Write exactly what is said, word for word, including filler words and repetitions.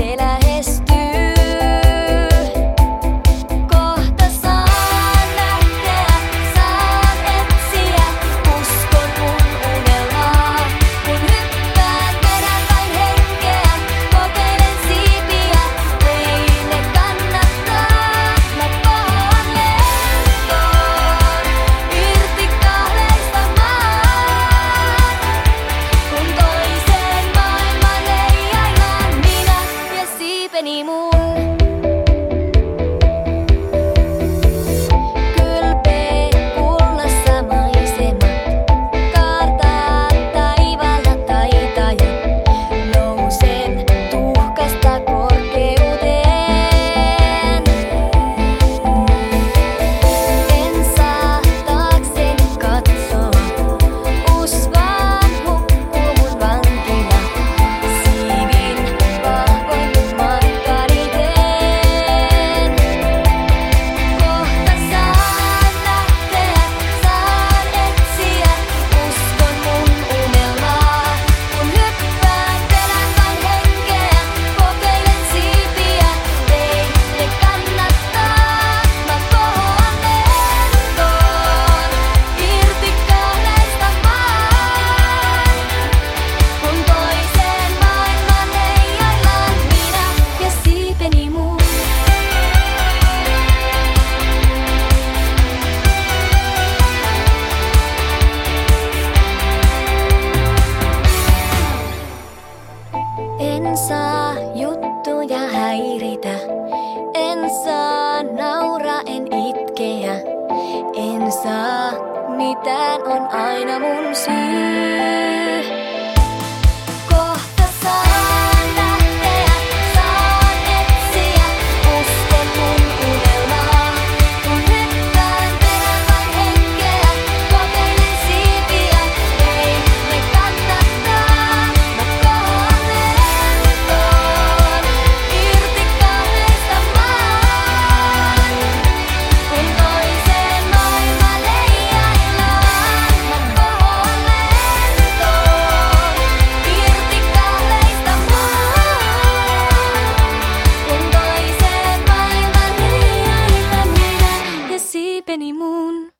se lähestyy. Kohta saan lähteä, saan etsiä, uskon mun unelmaa. Kun hyppään vedän vain henkeä, kokeilen siipiä, meille kannattaa. Mä pahoan lentoon, irti kahleista maan. Kun toiseen maailmaan leijaillaan minä ja siipeni mun. Kylpee kullassa maisemat, kaartaa taivaalla taitajat. Nousen tuhkasta korkeuteen. En saa taakseni katsoa, usvaan hukkuu mun vankila. Siivin vahvoin kun matkani teen. Kohta saan lähteä, saan etsiä, uskon mun unelmaa. Kun hyppään vedän vain henkeä, kokeilen siipiä, meille kannattaa. Mä kohoan lentoon, irti kahleista maan. Kun toiseen maailmaan leijaillaan minä ja siipeni mun. En saa juttuja häiritä, en saa nauraa, en itkeä, en saa mitään, on aina mun syy. Kohta saan lähteä, saan etsiä, uskon mun unelmaa. Kun hyppään vedän vain henkeä, kokeilen siipiä, meille kannattaa. Mä kohoan lentoon, irti kahleista maan. Kun toiseen maailmaan leijaillaan, mä kohoan lentoon, irti kahleista maan. Kun toiseen maailmaan leijaillaan minä ja siipeni mun.